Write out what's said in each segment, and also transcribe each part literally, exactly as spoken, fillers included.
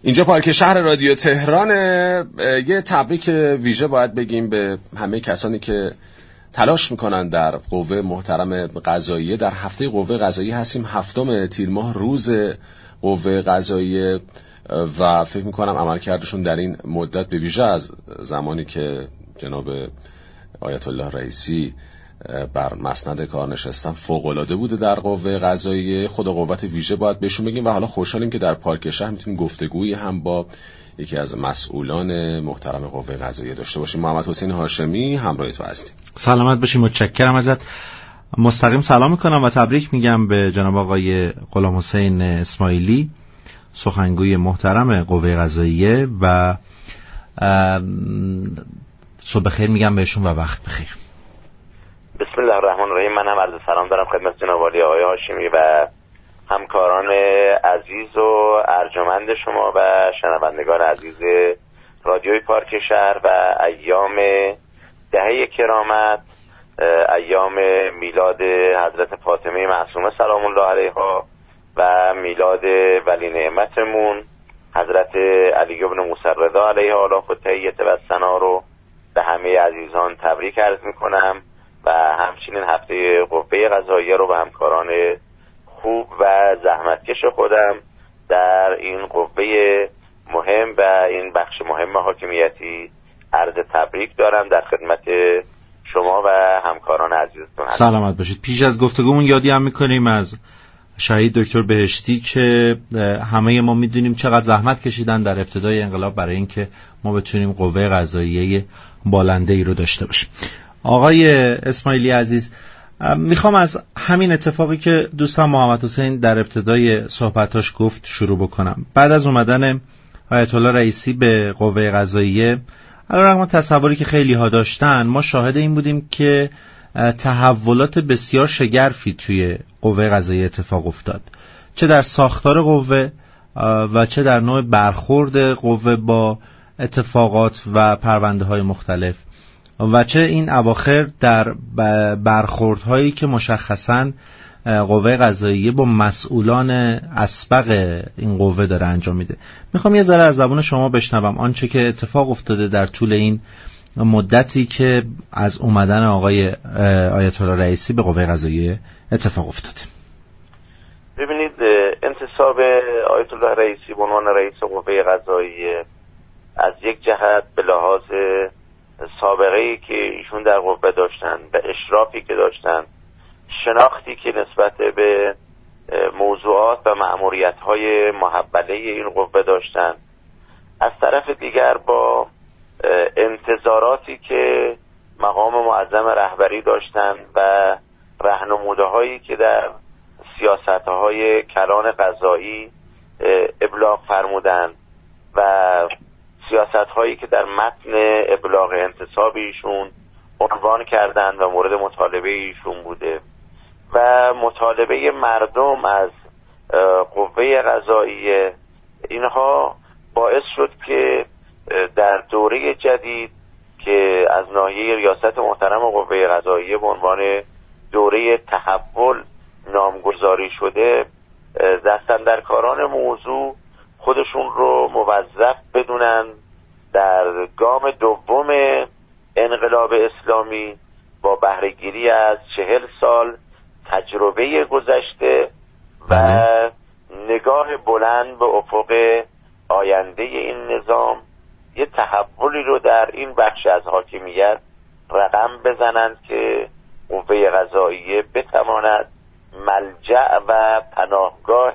اینجا پارک شهر رادیو تهران. یه تبریک ویژه باید بگیم به همه کسانی که تلاش میکنن در قوه محترم قضاییه. در هفته قوه قضاییه هستیم، هفتم تیر ماه روز قوه قضاییه و فکر میکنم عملکردشون در این مدت به ویژه از زمانی که جناب آیت الله رئیسی بر مسند کار نشستن فوق‌العاده بوده در قوه قضاییه. خدا قوت ویژه باید بهشون بگیم و حالا خوشحالیم که در پارک شهر میتونیم گفتگویی هم با یکی از مسئولان محترم قوه قضاییه داشته باشیم. محمد حسین هاشمی همراه تو هستیم. سلامت باشیم، متشکرم ازت. مستقیم سلام میکنم و تبریک میگم به جناب آقای غلام حسین اسماعیلی، سخنگوی محترم قوه قضاییه، و صبح خیر میگم بهشون و وقت بخیر. بسم الله الرحمن الرحیم. من هم عرض سلام دارم خدمت جناب عالی آقای هاشمی و همکاران عزیز و ارجمند شما و شنوندگان عزیز رادیوی پارک شهر و ایام دهه کرامت، ایام میلاد حضرت فاطمه معصومه سلام الله علیها و میلاد ولی نعمتمون حضرت علی بن موسی رضا علیه آلاف و تحیت و ثنا رو به همه عزیزان تبریک عرض میکنم و همچنین هفته قوه قضاییه رو به همکاران خوب و زحمتکش خودم در این قوه مهم و این بخش مهم حاکمیتی عرض تبریک دارم در خدمت شما و همکاران عزیزتون. سلامت باشید. پیش از گفتگومون یادی هم میکنیم از شهید دکتر بهشتی که همه ما میدونیم چقدر زحمت کشیدن در ابتدای انقلاب برای اینکه ما بتونیم قوه قضاییه بالنده ای رو داشته باشیم. آقای اسماعیلی عزیز، میخوام از همین اتفاقی که دوستم محمد حسین در ابتدای صحبتاش گفت شروع بکنم. بعد از اومدن آیت الله رئیسی به قوه قضاییه، علیرغم تصوری که خیلی ها داشتن، ما شاهد این بودیم که تحولات بسیار شگرفی توی قوه قضاییه اتفاق افتاد، چه در ساختار قوه و چه در نوع برخورد قوه با اتفاقات و پرونده های مختلف و چه این اواخر در برخوردهایی که مشخصاً قوه قضاییه با مسئولان اسبق این قوه داره انجام میده. میخوام یه ذره از زبان شما بشنوم آنچه که اتفاق افتاده در طول این مدتی که از اومدن آقای آیت الله رئیسی به قوه قضاییه اتفاق افتاده. ببینید، انتصاب آیت الله رئیسی به عنوان رئیس قوه قضاییه از یک جهت به لحاظ سابقه‌ای که ایشون در قوه داشتن، به اشرافی که داشتن، شناختی که نسبت به موضوعات و مأموریت‌های محوله این قوه داشتن، از طرف دیگر با انتظاراتی که مقام معظم رهبری داشتن و راهنموده‌هایی که در سیاست‌های کلان قضایی ابلاغ فرمودند و سیاست‌هایی که در متن ابلاغ انتصاب ایشون عنوان کردند و مورد مطالبه ایشون بوده و مطالبه مردم از قوه قضاییه، اینها باعث شد که در دوره جدید که از ناحیه ریاست محترم قوه قضاییه به عنوان دوره تحول نامگذاری شده، دستاندرکاران موضوع خودشون رو موظف بدونن در گام دوم انقلاب اسلامی با بهره‌گیری از چهل سال تجربه گذشته و نگاه بلند به افق آینده این نظام یه تحولی رو در این بخش از حاکمیت رقم بزنند که قوه قضاییه بتواند ملجأ و پناهگاه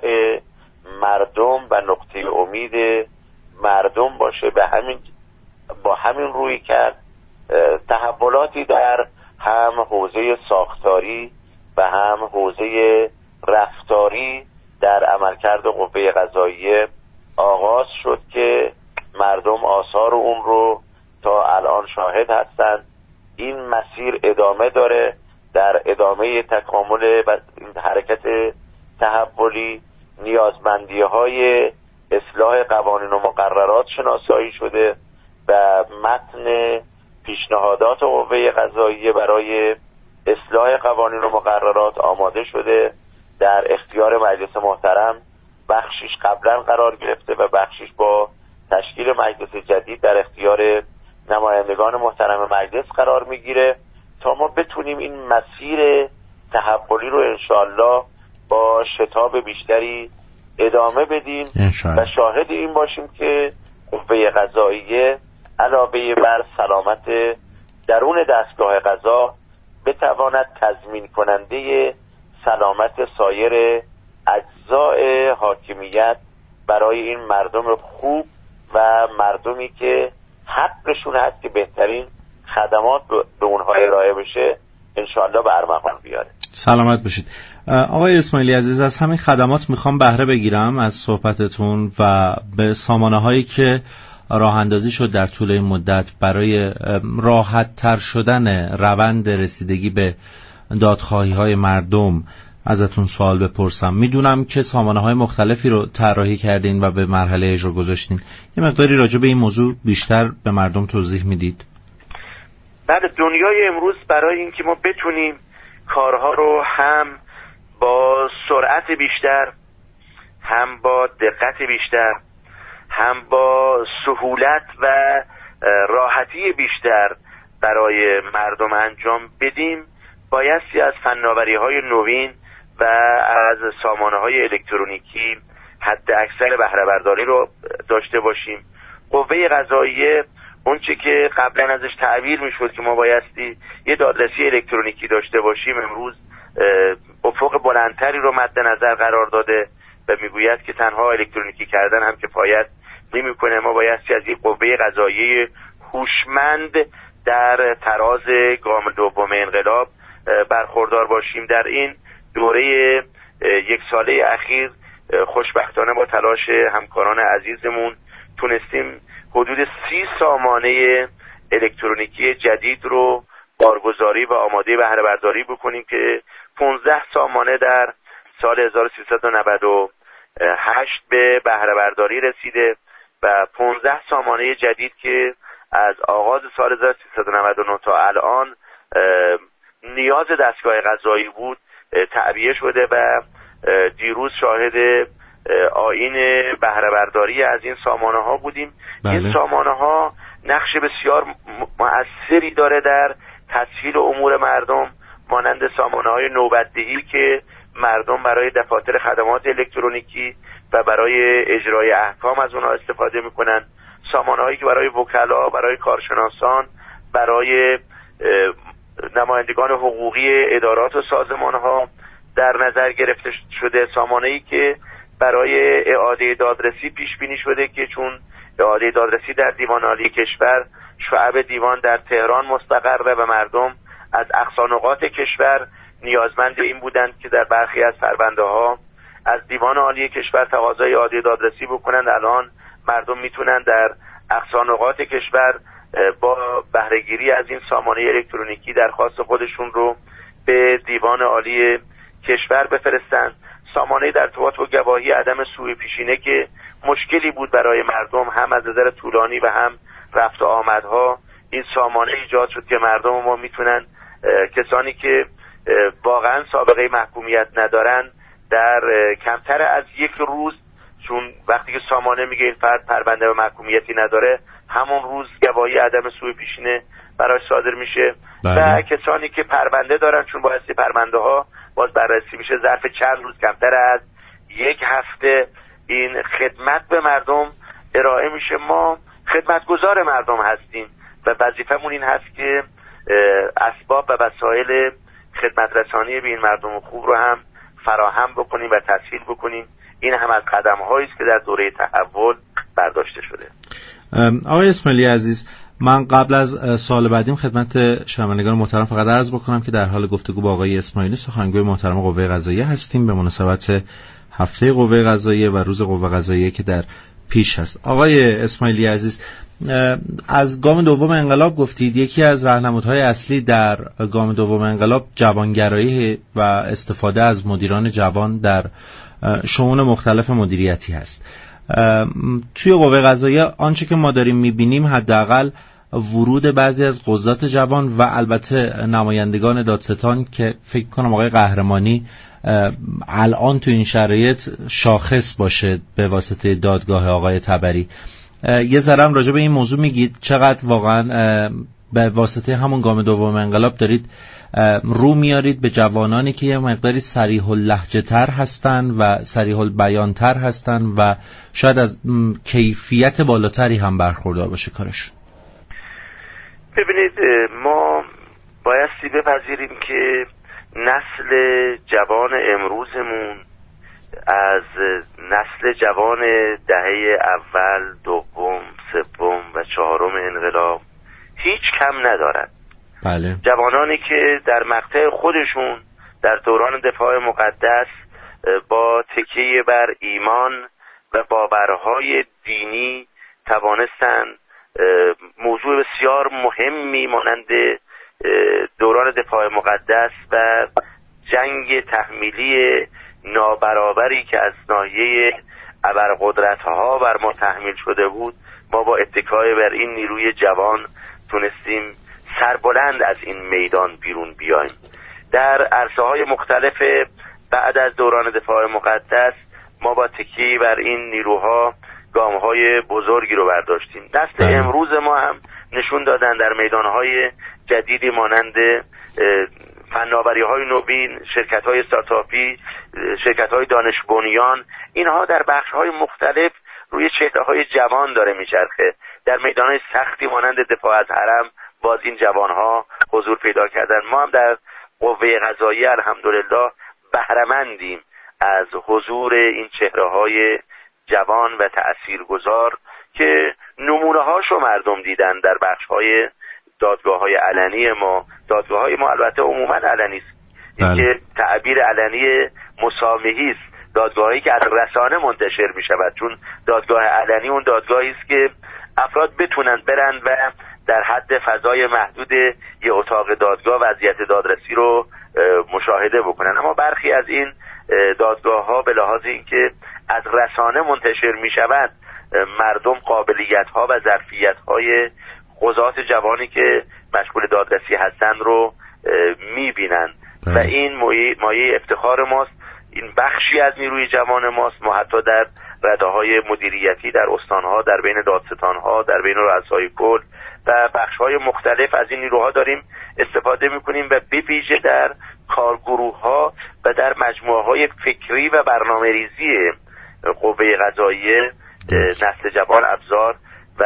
مردم و نقطه امید مردم باشه. به همین با همین روی کرد تحولاتی در هم حوزه ساختاری و هم حوزه رفتاری در عملکرد قوه قضاییه آغاز شد که مردم آثار اون رو تا الان شاهد هستند. این مسیر ادامه داره. در ادامه تکامل حرکت تحولی نیازمندی‌های اصلاح قوانین و مقررات شناسایی شده و متن پیشنهادات قوه قضاییه برای اصلاح قوانین و مقررات آماده شده، در اختیار مجلس محترم بخشیش قبلا قرار گرفته و بخشیش با تشکیل مجلس جدید در اختیار نمایندگان محترم مجلس قرار میگیره تا ما بتونیم این مسیر تحولی رو انشالله با شتاب بیشتری ادامه بدیم و شاهد این باشیم که قوه قضاییه علاوه بر سلامت درون دستگاه قضا بتواند تضمین کننده سلامت سایر اجزای حاکمیت برای این مردم خوب و مردمی که حقشون هست که بهترین خدمات به اونها ارائه بشه انشاءالله به ارمغان بیاره. سلامت باشید. آقای اسماعیلی عزیز، از همین خدمات میخوام بهره بگیرم از صحبتتون و به سامانه هایی که راه اندازی شد در طول این مدت برای راحت تر شدن روند رسیدگی به دادخواهی های مردم ازتون سوال بپرسم. میدونم که سامانه های مختلفی رو طراحی کردین و به مرحله اجرا گذاشتین. یه مقداری راجع به این موضوع بیشتر به مردم توضیح میدید؟ بله، دنیای امروز برای اینکه ما بتونیم کارها رو هم با سرعت بیشتر، هم با دقت بیشتر، هم با سهولت و راحتی بیشتر برای مردم انجام بدیم بایستی از فناوری‌های نوین و از سامانه‌های الکترونیکی حد اکثر بهره برداری رو داشته باشیم. قوه قضاییه اونچه که قبلا ازش تعبیر میشد که ما بایستی یه دادرسی الکترونیکی داشته باشیم، امروز افق بلندتری رو مد نظر قرار داده و میگوید که تنها الکترونیکی کردن هم کفایت نمیکنه. ما بایستی از این قوه قضاییه هوشمند در تراز گام دوم انقلاب برخوردار باشیم. در این دوره یک ساله اخیر خوشبختانه با تلاش همکاران عزیزمون تونستیم حدود سی سامانه الکترونیکی جدید رو بارگذاری و آماده بهره برداری بکنیم که پانزده سامانه در سال هزار و سیصد و نود و هشت به بهره برداری رسیده و پانزده سامانه جدید که از آغاز سال هزار و سیصد و نود و نه تا الان نیاز دستگاه قضایی بود تعبیه شده و دیروز شاهد آیین بهره برداری از این سامانه ها بودیم. بله. این سامانه ها نقش بسیار مؤثری داره در تسهیل امور مردم، مانند سامانه های نوبتدهی که مردم برای دفاتر خدمات الکترونیکی و برای اجرای احکام از اونها استفاده میکنن، سامانه هایی که برای وکلا، برای کارشناسان، برای نمایندگان حقوقی ادارات و سازمان ها در نظر گرفته شده، سامانه‌ای که برای اعاده دادرسی پیش بینی شده که چون اعاده دادرسی در دیوان عالی کشور شعب دیوان در تهران مستقره و مردم از اقصا نقاط کشور نیازمند این بودند که در برخی از پرونده ها از دیوان عالی کشور تقاضای اعاده دادرسی بکنند، الان مردم میتونن در اقصا نقاط کشور با بهره‌گیری از این سامانه الکترونیکی درخواست خودشون رو به دیوان عالی کشور بفرستند. سامانه در ارتباط با گواهی عدم سوء پیشینه که مشکلی بود برای مردم هم از نظر طولانی و هم رفت و آمدها، این سامانه ایجاد شد که مردم ما میتونن کسانی که واقعا سابقه محکومیت ندارن در کمتر از یک روز، چون وقتی که سامانه میگه این فرد پرونده و محکومیتی نداره همون روز گواهی عدم سوء پیشینه براش صادر میشه. بله. و کسانی که پرونده دارن چون بایستی پرونده ها باز بررسی میشه، ظرف چند روز کمتر از یک هفته این خدمت به مردم ارائه میشه. ما خدمتگزار مردم هستیم و وظیفمون این هست که اسباب و وسایل خدمت رسانی به این مردم خوب رو هم فراهم بکنیم و تسهیل بکنیم. این هم از قدم هایی است که در دوره تحول برداشته شده. آقای اسماعیلی عزیز، من قبل از سوال بعدیم خدمت شنوندگان محترم فقط عرض بکنم که در حال گفتگو با آقای اسماعیلی سخنگوی محترم قوه قضاییه هستیم به مناسبت هفته قوه قضاییه و روز قوه قضاییه که در پیش هست. آقای اسماعیلی عزیز، از گام دوم انقلاب گفتید یکی از راهنمودهای اصلی در گام دوم انقلاب جوانگرایی و استفاده از مدیران جوان در شؤون مختلف مدیریتی هست. توی قوه قضاییه آنچه که ما داریم میبینیم حداقل ورود بعضی از قضات جوان و البته نمایندگان دادستان که فکر کنم آقای قهرمانی الان تو این شرایط شاخص باشه به واسطه دادگاه آقای طبری. یه ذره هم راجع به این موضوع میگید چقدر واقعا به واسطه همون گام دوم انقلاب دارید رو میارید به جوانانی که یه مقداری صریح اللهجه تر هستن و صریح البیان تر هستن و شاید از کیفیت بالاتری هم برخوردار باشه کارشون. ببینید ما بایستی بپذیریم که نسل جوان امروزمون از نسل جوان دهه اول، دوم، سوم و چهارم انقلاب هیچ کم ندارد. بله. جوانانی که در مقطع خودشون در دوران دفاع مقدس با تکیه بر ایمان و باورهای دینی توانستن موضوع بسیار مهمی مانند دوران دفاع مقدس و جنگ تحمیلی نابرابری که از ناحیه ابرقدرت‌ها بر ما تحمیل شده بود، ما با اتکای بر این نیروی جوان تونستیم سربلند از این میدان بیرون بیایم. در عرصه‌های مختلف بعد از دوران دفاع مقدس ما با تکیه بر این نیروها گام‌های بزرگی رو برداشتیم. نسل امروز ما هم نشون دادن در میدان‌های جدیدی مانند فناوری‌های نوین، شرکت‌های استارتاپی، شرکت‌های دانش بنیان، اینها در بخش‌های مختلف روی چهره‌های جوان داره میچرخه. در میدان‌های سختی مانند دفاع از حرم باز این جوان‌ها حضور پیدا کردن. ما هم در قوه قضاییه الحمدلله بهره‌مندیم از حضور این چهره‌های جوان و تأثیرگذار که نمونه‌هاشو مردم دیدن در بخش‌های دادگاه‌های علنی ما. دادگاه‌های ما البته عموماً علنی است. این که تعبیر علنی مسامحی است. دادگاهی که از رسانه منتشر می‌شود، چون دادگاه علنی اون دادگاهی است که افراد بتونن برن و در حد فضای محدود یه اتاق دادگاه وضعیت دادرسی رو مشاهده بکنن. اما برخی از این دادگاه‌ها به لحاظ اینکه از رسانه منتشر می‌شود، مردم قابلیت‌ها و ظرفیت‌های قضات جوانی که مشغول دادرسی هستن رو می‌بینن و این مایه افتخار ماست. این بخشی از نیروی جوان ماست. ما حتی در رده‌های مدیریتی در استان‌ها، در بین دادستان‌ها، در بین رؤسای کل و بخش‌های مختلف از این نیروها داریم استفاده می‌کنیم و به ویژه در کارگروه‌ها و در مجموعه‌های فکری و برنامه‌ریزی قوه قضاییه نسل جوان ابزار و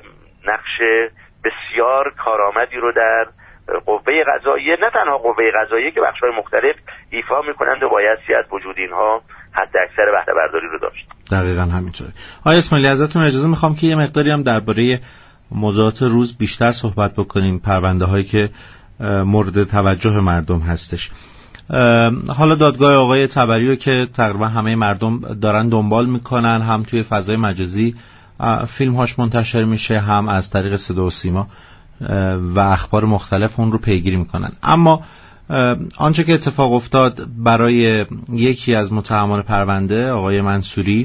نقش بسیار کارآمدی رو در قوه قضاییه، نه تنها قوه قضاییه که بخش‌های مختلف ایفا می‌کنند و بایستی از وجود اینها حد اکثر بهره برداری رو داشت. دقیقاً همینطوره. آقای اسماعیلی ازتون اجازه می‌خوام که یه مقداری هم درباره موضوعات روز بیشتر صحبت بکنیم، پرونده‌هایی که مورد توجه مردم هستش. حالا دادگاه آقای طبری رو که تقریبا همه مردم دارن دنبال میکنن، هم توی فضای مجازی فیلم هاش منتشر میشه، هم از طریق صدا و سیما و اخبار مختلف اون رو پیگیری میکنن. اما آنچه که اتفاق افتاد برای یکی از متهمان پرونده آقای منصوری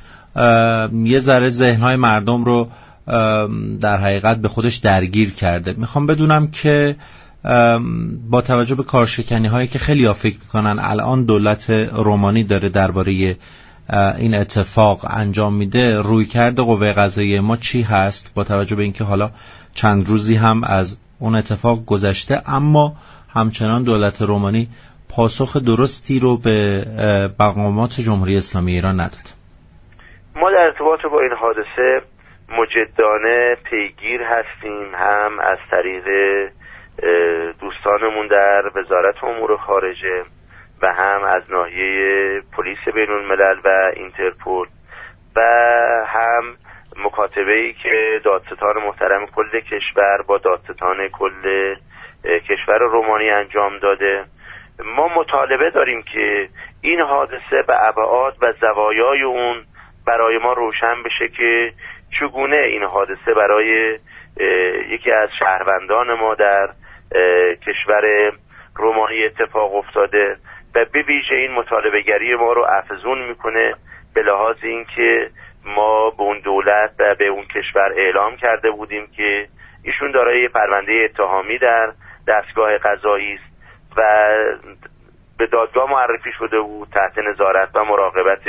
یه ذره ذهنهای مردم رو در حقیقت به خودش درگیر کرده. میخوام بدونم که با توجه به کارشکنی هایی که خیلی ها فکر میکنن الان دولت رومانی داره درباره این اتفاق انجام میده، رویکرد قوه قضاییه ما چی هست با توجه به اینکه حالا چند روزی هم از اون اتفاق گذشته اما همچنان دولت رومانی پاسخ درستی رو به مقامات جمهوری اسلامی ایران نداد؟ ما در ارتباط با این حادثه مجدانه پیگیر هستیم، هم از طریق دوستانمون در وزارت امور خارجه و هم از ناحیه پلیس بین الملل و اینترپول و هم مکاتبه‌ای که دادستان محترم کل کشور با دادستان کل کشور رومانی انجام داده. ما مطالبه داریم که این حادثه به ابعاد و زوایای اون برای ما روشن بشه که چگونه این حادثه برای یکی از شهروندان ما در کشور رومانی اتفاق افتاده و به ویژه این مطالبه گری ما رو افزون میکنه به لحاظ اینکه ما به اون دولت و به اون کشور اعلام کرده بودیم که ایشون دارای پرونده اتهامی در دستگاه قضایی است و به دادگاه معرفی شده بود، تحت نظارت و مراقبت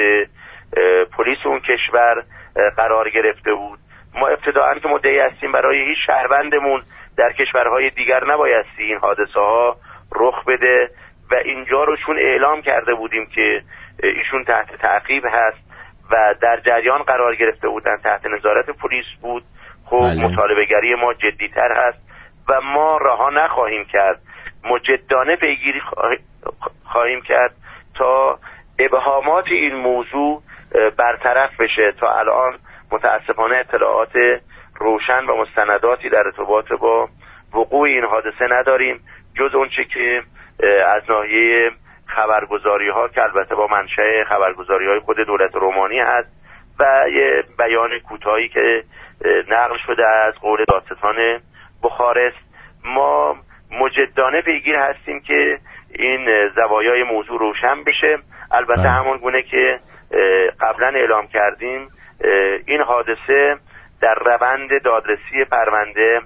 پلیس اون کشور قرار گرفته بود. ما ابتداعاً که مدعی هستیم برای هیچ شهروندمون در کشورهای دیگر نبایستی این حادثه ها رخ بده و اینجا رو چون اعلام کرده بودیم که ایشون تحت تعقیب هست و در جریان قرار گرفته بودن، تحت نظارت پلیس بود، خب مطالبه گری ما جدی‌تر هست و ما رها نخواهیم کرد، مجدانه پیگیری خواهیم کرد تا ابهامات این موضوع برطرف بشه. تا الان متاسفانه اطلاعات روشن و مستنداتی در ارتباط با وقوع این حادثه نداریم جز اونچه که از ناحیه خبرگزاری ها که البته با منشأ خبرگزاری های خود دولت رومانی هست و یه بیان کوتاهی که نقل شده از قول دادستان بخارست. ما مجدانه پیگیر هستیم که این زوایای موضوع روشن بشه. البته همون گونه که قبلا اعلام کردیم این حادثه در روند دادرسی پرونده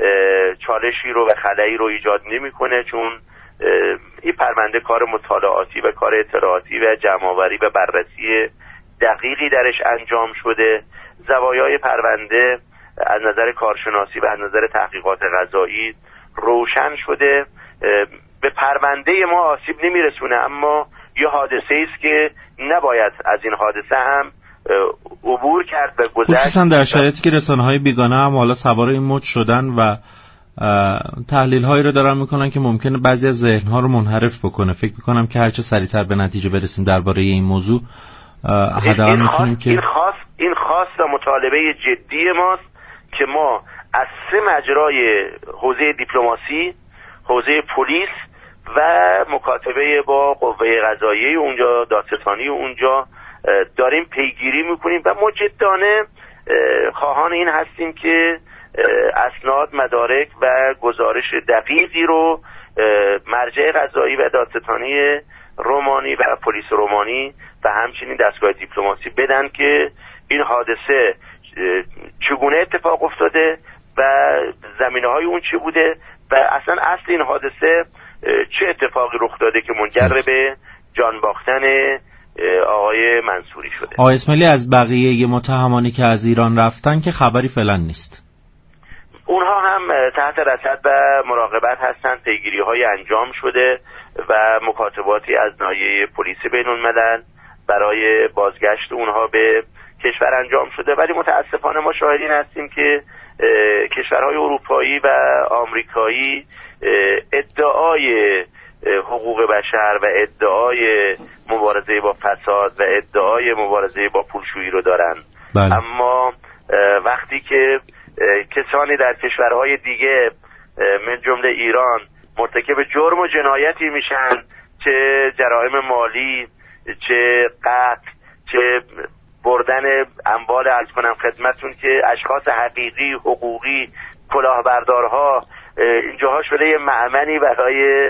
چالشی رو و خلایی رو ایجاد نمی‌کنه، چون این پرونده کار مطالعاتی و کار اطلاعاتی و جمع‌آوری و بررسی دقیقی درش انجام شده. زوایای پرونده از نظر کارشناسی و از نظر تحقیقات قضایی روشن شده، به پرونده ما آسیب نمیرسونه، اما یه حادثه است که نباید از این حادثه هم عبور کرد و گذشت، خصوصا در شرایطی که رسانه‌های بیگانه هم حالا سوار این مد شدن و تحلیل هایی رو دارن میکنن که ممکنه بعضی از ذهن ها رو منحرف بکنه. فکر میکنم که هرچه سریعتر به نتیجه برسیم درباره این موضوع حداقل میتونیم که این خاص این خاص و مطالبه جدی ماست که ما از سه مجرای حوزه دیپلماسی، حوزه پلیس و مکاتبه با قوه قضاییه اونجا، دادستانی اونجا داریم پیگیری میکنیم و مجدانه خواهان این هستیم که اسناد، مدارک و گزارش دقیقی رو مرجع قضایی و دادستانی رومانی و پلیس رومانی و همچنین دستگاه دیپلماسی بدن که این حادثه چگونه اتفاق افتاده و زمینه‌های اون چی بوده و اصلا اصل این حادثه چه اتفاقی رخ داده که منجر به جان باختن آقای منصوری شده. آقای اسماعیلی، از بقیه متهمانی که از ایران رفتن که خبری فعلا نیست؟ اونها هم تحت رصد و مراقبت هستند، پیگیری های انجام شده و مکاتباتی از ناحیه پلیس بین الملل برای بازگشت اونها به کشور انجام شده، ولی متاسفانه ما شاهدین هستیم که کشورهای اروپایی و آمریکایی ادعای حقوق بشر و ادعای مبارزه با فساد و ادعای مبارزه با پولشویی رو دارن. بله. اما وقتی که کسانی در کشورهای دیگه من جمله ایران مرتکب جرم و جنایتی میشن، چه جرائم مالی، چه قتل، چه بردن اموال، عرض کنم خدمتتون که اشخاص حقیقی، حقوقی، کلاهبردارها، اینجاها شده یه مأمنی برای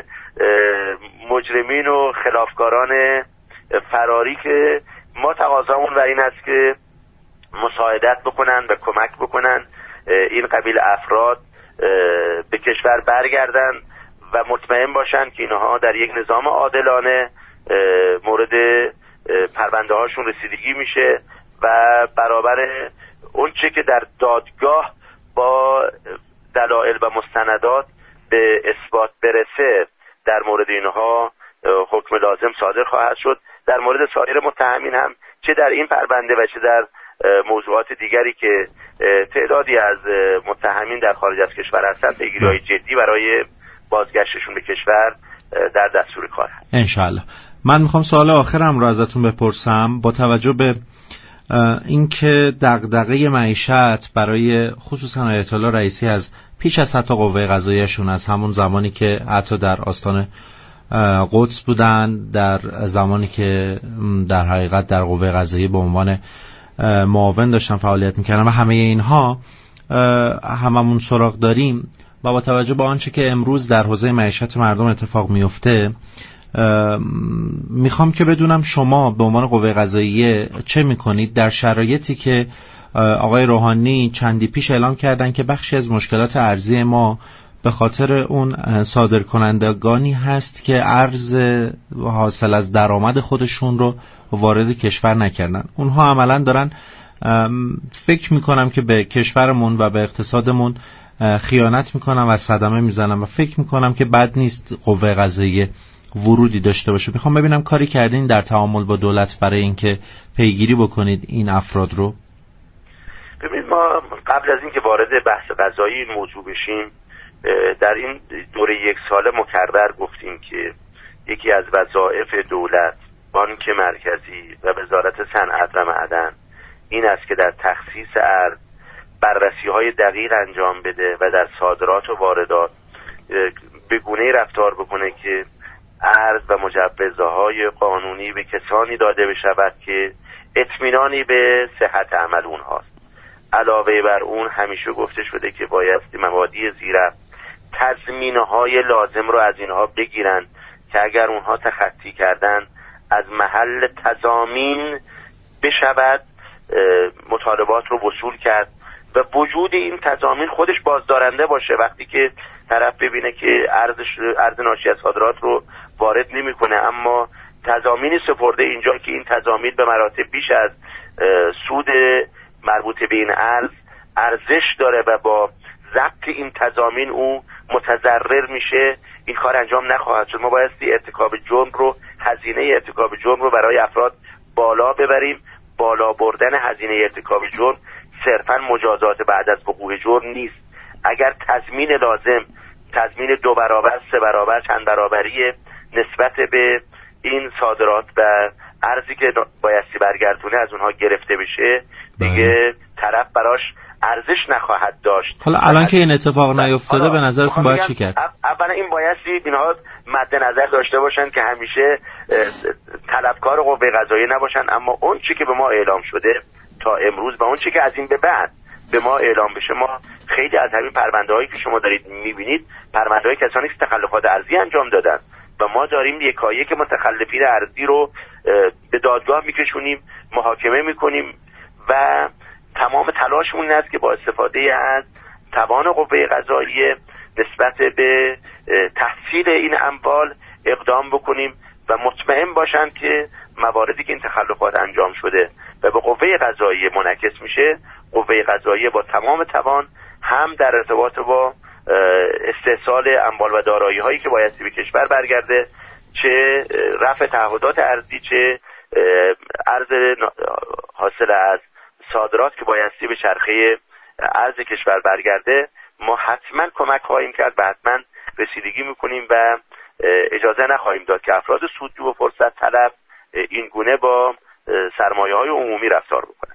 مجرمین و خلافکاران فراری که ما تقاضامون و این است که مساعدت بکنن و کمک بکنن این قبیل افراد به کشور برگردن و مطمئن باشن که اینها در یک نظام عادلانه مورد پرونده هاشون رسیدگی میشه و برابر اون چه که در دادگاه با دلایل و مستندات به اثبات برسه در مورد اینها حکم لازم صادر خواهد شد. در مورد سایر متهمین هم چه در این پرونده و چه در موضوعات دیگری که تعدادی از متهمین در خارج از کشور هستند، پیگیری‌های جدی برای بازگشتشون به کشور در دستور کار هست. انشالله. من میخوام سوال آخرم رو ازتون بپرسم. با توجه به اینکه دغدغه معیشت برای خصوصا آیت الله رئیسی از پیش از حتی قوه قضاییشون، از همون زمانی که حتی در آستان قدس بودن، در زمانی که در حقیقت در قوه قضاییه به عنوان معاون داشتن فعالیت میکردن و همه اینها هممون سراغ داریم و با توجه به آنچه که امروز در حوزه معیشت مردم اتفاق میفته، میخوام که بدونم شما به عنوان قوه قضاییه چه میکنید در شرایطی که آقای روحانی چندی پیش اعلام کردن که بخشی از مشکلات ارزی ما به خاطر اون صادرکنندگانی هست که ارز حاصل از درآمد خودشون رو وارد کشور نکردن. اونها عملا دارن فکر میکنم که به کشورمون و به اقتصادمون خیانت میکنن و صدمه میزنن و فکر میکنم که بد نیست قوه قضاییه ورودی داشته باشه. میخوام ببینم کاری کردین در تعامل با دولت برای اینکه پیگیری بکنید این افراد رو؟ ببینید ما قبل از اینکه وارد بحث قضایی این موضوع بشیم در این دوره یک ساله مکرر گفتیم که یکی از وظایف دولت، بانک مرکزی و وزارت صنعت و معدن این است که در تخصیص ارز بررسی‌های دقیق انجام بده و در صادرات و واردات به گونه‌ای رفتار بکنه که ارز و مجوزهای قانونی به کسانی داده بشود که اطمینانی به صحت عمل اونهاست. علاوه بر اون همیشه گفته شده که باید مبادی زیرا تضمین‌های لازم رو از اینها بگیرن که اگر اونها تخطی کردن از محل تضامین بشود مطالبات رو وصول کرد و وجود این تضامین خودش بازدارنده باشه. وقتی که طرف ببینه که ارزش ارز ناشی از صادرات رو وارد نمی‌کنه اما تضامینی سپرده اینجا که این تضامین به مراتب بیش از سود مربوط به این ارز ارزش داره و با ضبط این تضامین او متضرر میشه، این کار انجام نخواهد شد. ما بایستی ارتکاب جرم رو، هزینه ارتکاب جرم رو برای افراد بالا ببریم. بالا بردن هزینه ارتکاب جرم صرفاً مجازات بعد از وقوع جرم نیست. اگر تضمین لازم، تضمین دو برابر، سه برابر، چند برابری نسبت به این صادرات و ارزی که بایستی برگردونه از اونها گرفته بشه دیگه طرف براش ارزش نخواهد داشت. حالا الان که این اتفاق نیفتاده به نظرتون باید چی کرد؟ اولا این بایستی اینها مد نظر داشته باشن که همیشه طلبکار قوه قضاییه نباشن، اما اون چی که به ما اعلام شده تا امروز و اون چی که از این به بعد به ما اعلام بشه، ما خیلی از همین پرونده‌هایی که شما دارید می‌بینید پرونده‌های کسانی که تخلفات ارزی انجام دادن و ما داریم یکایک متخلفین ارزی رو به دادگاه میکشونیم، محاکمه میکنیم و تمام تلاشمون این است که با استفاده از توان قوه قضاییه نسبت به تحصیل این اموال اقدام بکنیم و مطمئن باشند که مواردی که این تخلفات انجام شده و به قوه قضاییه منعکس میشه، قوه قضاییه با تمام توان هم در ارتباط با استحصال اموال و دارایی هایی که بایستی به کشور برگرده، چه رفع تعهدات ارزی، چه ارز حاصل از صادرات که بایستی به چرخه ارز کشور برگرده، ما حتما کمک خواهیم کرد و حتما رسیدگی میکنیم و اجازه نخواهیم داد که افراد سودجو و فرصت طلب این گونه با سرمایه های عمومی رفتار بکنن.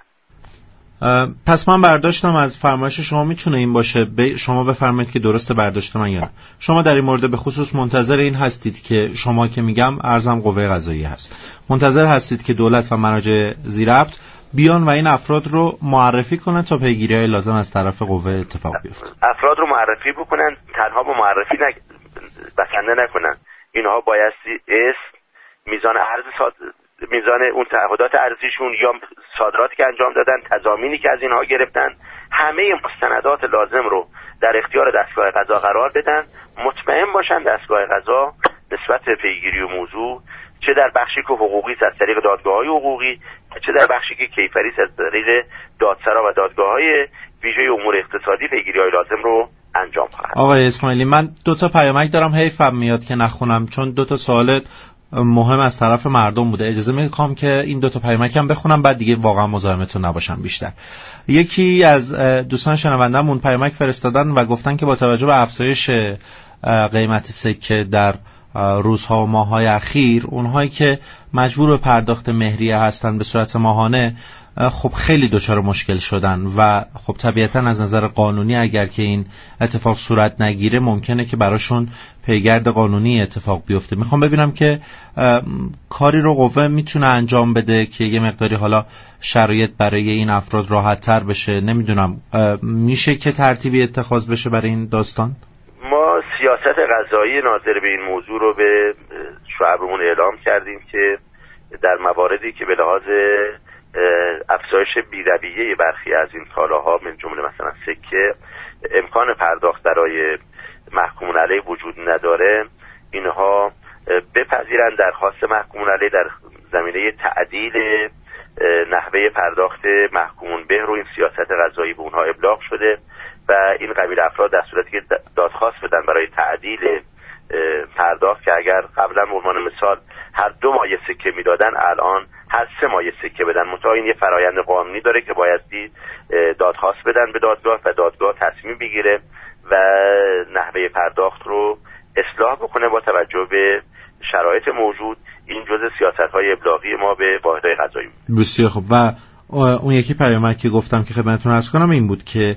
پس من برداشتم از فرمایش شما میتونه این باشه، شما بفرمایید که درسته برداشت من یا نه. شما در این مورد به خصوص منتظر این هستید که شما که میگم ارزم قوه قضاییه هست، منتظر هستید که دولت و مراجع ذی‌ربط بیان و این افراد رو معرفی کنن تا پیگیری‌های لازم از طرف قوه اتفاق بیفته. افراد رو معرفی بکنن، تنها با معرفی نک... بسنده نکنن. اینها بایستی اسم، میزان ارز ساد... میزان اون تعهدات ارزیشون یا صادراتی که انجام دادن، تضامینی که از اینها گرفتن، همه مستندات لازم رو در اختیار دستگاه قضا قرار بدن. مطمئن باشن دستگاه قضا نسبت به پیگیری و موضوع، چه در بخشی که حقوقی است از طریق دادگاه‌های حقوقی، چه در بخشی که کیفری است از طریق دادسرا و دادگاه‌های ویژه امور اقتصادی، پیگیری‌های لازم رو انجام خواهد. آقای اسماعیلی، من دو تا پیامک دارم، حیفم میاد که نخونم چون دو تا سوال مهم از طرف مردم بوده. اجازه میخوام که این دو تا پیامکم بخونم بعد دیگه واقعا مزاحمتون نباشم بیشتر. یکی از دوستان شنونده‌مون پیامک فرستادن و گفتن که با توجه به افزایش قیمت سکه در روزها و ماه‌های اخیر، اونهایی که مجبور به پرداخت مهریه هستن به صورت ماهانه خب خیلی دچار مشکل شدن و خب طبیعتاً از نظر قانونی اگر که این اتفاق صورت نگیره ممکنه که براشون پیگرد قانونی اتفاق بیفته. میخوام ببینم که کاری رو قوه میتونه انجام بده که یه مقداری حالا شرایط برای این افراد راحت تر بشه. نمیدونم میشه که ترتیبی اتخاذ بشه برای این داستان؟ ما سیاست قضایی ناظر به این موضوع رو به شعبمون اعلام کردیم که در مواردی که به لحاظ افزایش بی‌رویه برخی از این کالاها من جمله مثلا سکه امکان پرداخت برای محکومون علیه وجود نداره، اینها بپذیرند درخواست محکومون علیه در زمینه تعدیل نحوه پرداخت محکومون به رو این سیاست قضایی به اونها ابلاغ شده و این قبیل افراد در صورتی که دادخواست بدن برای تعدیل پرداخت که اگر قبلا به عنوان مثال هر دو مایه سکه میدادن الان هر سه مایه سکه بدن، منتها این یه فرایند قانونی داره که بایستی دادخواست بدن به دادگاه و دادگاه تصمیم بگیره و نحوه پرداخت رو اصلاح بکنه با توجه به شرایط موجود. این جزء سیاست‌های ابلاغی ما به واحدهای قضایی. بسیار خوب. و اون یکی پیامک که گفتم که خدمتتون عرض کنم این بود که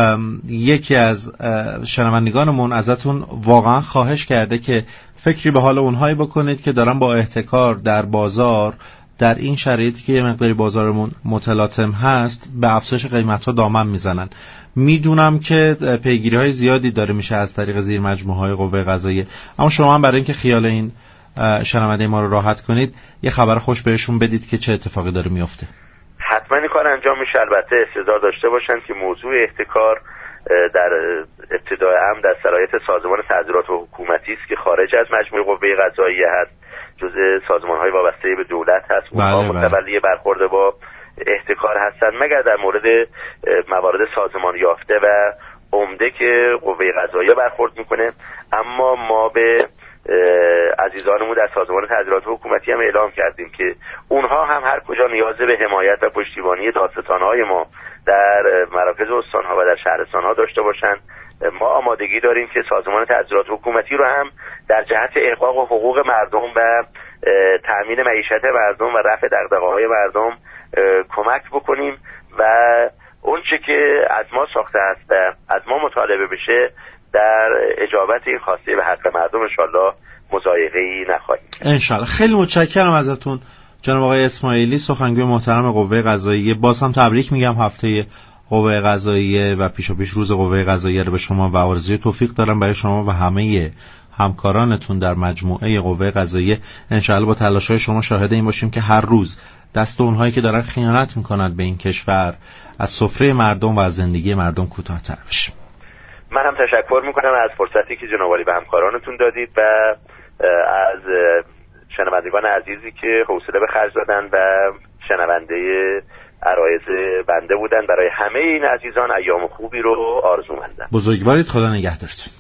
یکی از شنوندگانمون ازتون واقعا خواهش کرده که فکری به حال اونهایی بکنید که دارن با احتکار در بازار در این شرایطی که یه مقداری بازارمون متلاطم هست به افزایش قیمت‌ها دامن میزنن. میدونم که پیگیری‌های زیادی داره میشه از طریق زیر مجموعه‌های قوه قضاییه، اما شما هم برای اینکه خیال این شنونده ما رو راحت کنید یه خبر خوش بهشون بدید که چه اتفاقی داره میفته. حتما این کار انجام میشه. البته استعداد داشته باشن که موضوع احتکار در ابتدای امر در صلاحیت سازمان تعذیرات و حکومتی است که خارج از مجموعه قوه قضاییه هست، جزء سازمان‌های وابسته به دولت هست، اونها متولی برخورد با احتکار هستند مگر در مورد موارد سازمان یافته و عمده که قوه قضاییه برخورد میکنه. اما ما به عزیزانمون در سازمان تعذیرات حکومتی هم اعلام کردیم که اونها هم هر کجا نیاز به حمایت و پشتیبانی دادستان‌های ما در مراکز استان‌ها و در شهرستان‌ها داشته باشن، ما آمادگی داریم که سازمان تعذیرات حکومتی رو هم در جهت احقاق و حقوق مردم و تأمین معیشت مردم و رفع دغدغه‌های مردم کمک بکنیم و اون چه که از ما ساخته است و از ما مطالبه بشه در اجابت این خواسته به حق مردم انشالله مضایقه‌ای نخواهیم. انشالله. خیلی متشکرم ازتون جناب آقای اسماعیلی، سخنگوی محترم قوه قضاییه. باز هم تبریک میگم هفته قوه قضاییه و پیشا پیش روز قوه قضاییه رو به شما و آرزوی توفیق دارم برای شما و همه همکارانتون در مجموعه قوه قضاییه. انشالله با تلاش‌های شما شاهد این باشیم که هر روز دست اونهایی که دارن خیانت میکنند به این کشور از سفره مردم و از زندگی مردم کوتاه‌تر بشه. من هم تشکر میکنم از فرصتی که جناب عالی به همکارانتون دادید و از شنوندگان عزیزی که حوصله به خرج دادن و شنونده عرایض بنده بودن. برای همه این عزیزان ایام خوبی رو آرزومندم. بزرگوارید. خدا نگهدارتون.